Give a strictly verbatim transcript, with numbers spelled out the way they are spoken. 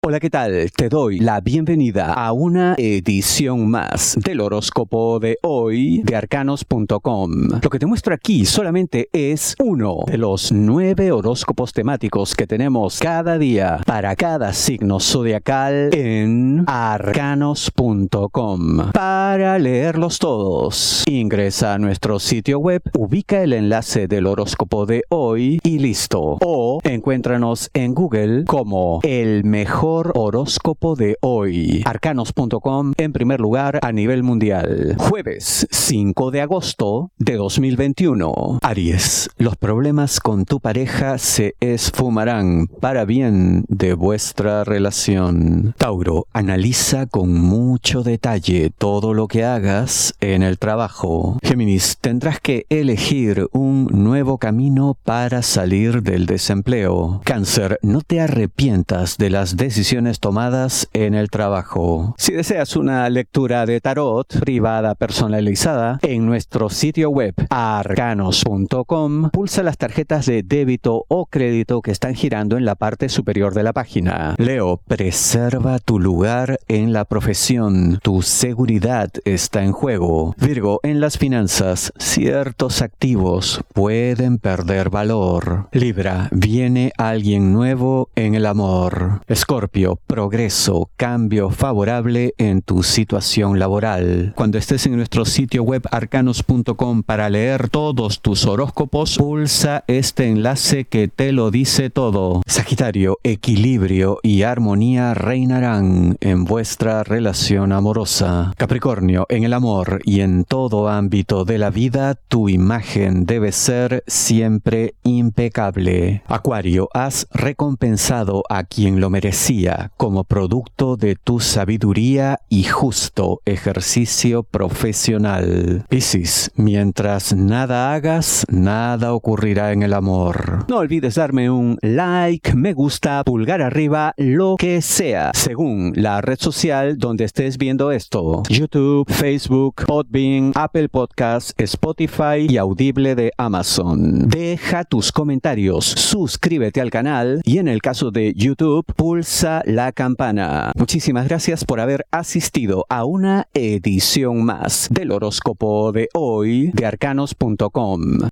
Hola, ¿qué tal? Te doy la bienvenida a una edición más del horóscopo de hoy de arcanos punto com. Lo que te muestro aquí solamente es uno de los nueve horóscopos temáticos que tenemos cada día para cada signo zodiacal en arcanos punto com. Para leerlos todos, ingresa a nuestro sitio web, ubica el enlace del horóscopo de hoy y listo. O encuéntranos en Google como el mejor horóscopo de hoy. arcanos punto com en primer lugar a nivel mundial. Jueves cinco de agosto de dos mil veintiuno. Aries, los problemas con tu pareja se esfumarán para bien de vuestra relación. Tauro, analiza con mucho detalle todo lo que hagas en el trabajo. Géminis, tendrás que elegir un nuevo camino para salir del desempleo. Cáncer, no te arrepientas de las decisiones tomadas en el trabajo. Si deseas una lectura de tarot privada personalizada, en nuestro sitio web arcanos punto com pulsa las tarjetas de débito o crédito que están girando en la parte superior de la página. Leo, preserva tu lugar en la profesión. Tu seguridad está en juego. Virgo, en las finanzas, ciertos activos pueden perder valor. Libra, viene alguien nuevo en el amor. Escorpio, progreso, cambio favorable en tu situación laboral. Cuando estés en nuestro sitio web arcanos punto com para leer todos tus horóscopos, pulsa este enlace que te lo dice todo. Sagitario, equilibrio y armonía reinarán en vuestra relación amorosa. Capricornio, en el amor y en todo ámbito de la vida, tu imagen debe ser siempre impecable. Acuario, has recompensado a quien lo merecía como producto de tu sabiduría y justo ejercicio profesional. Piscis, mientras nada hagas, nada ocurrirá en el amor. No olvides darme un like, me gusta, pulgar arriba, lo que sea, según la red social donde estés viendo esto. YouTube, Facebook, Podbean, Apple Podcasts, Spotify y Audible de Amazon. Deja tus comentarios, suscríbete al canal y en el caso de YouTube, pulsa la campana. Muchísimas gracias por haber asistido a una edición más del horóscopo de hoy de arcanos punto com.